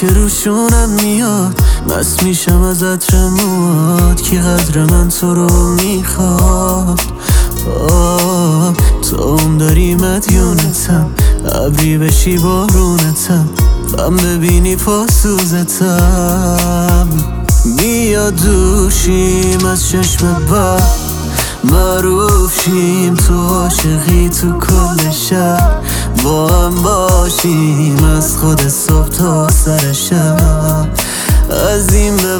که روشونم میاد، مست میشم از عطر موات. کی قدر من تو رو میخواد؟ تو اون داری مدیونتم، ابری بشی بارونتم، غم ببینی پاسوزتم. بیا دوشیم از چشم بر، معروف شیم تو عاشقی تو کل شهر. با هم باشیم از خود صبح تا سر شب. از این به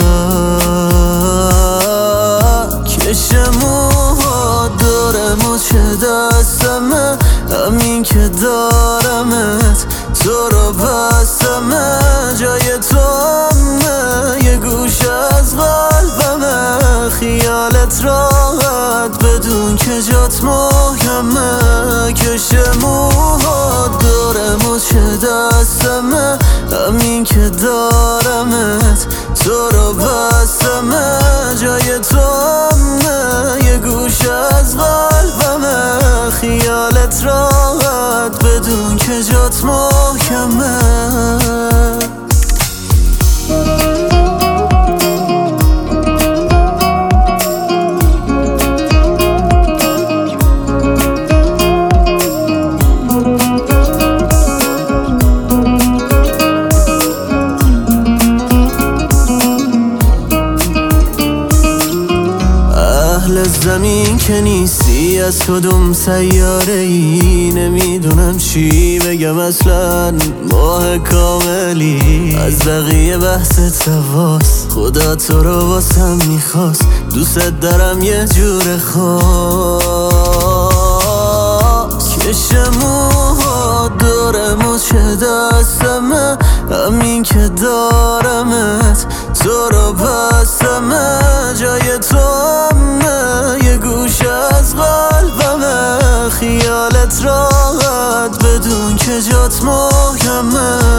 بعد کشم موها داره مچه دستمه، همین که دارمت تو رو بستمه. جای تو همه یه گوش از قلبمه، خیالت راحت بدون که جات محکمه. کشم موها داره مچه دستمه، همین که دارمت تو رو بستمه. جای تو همه یه گوش از قلبمه، خیالت راحت بدون که جات محکمه. اهل زمین که نیستی، از کدوم سیاره ای؟ نمیدونم چی بگم اصلا، ماه کاملی. از بقیه بحث تواس، خدا تو رو واسم میخواست. دوست دارم یه جور خاص. کشم موها داره مچه دستمه، همین که دارمت تو رو بستمه. جای تو همه یه گوش از قلبمه، خیالت راحت بدون که جات محکمه.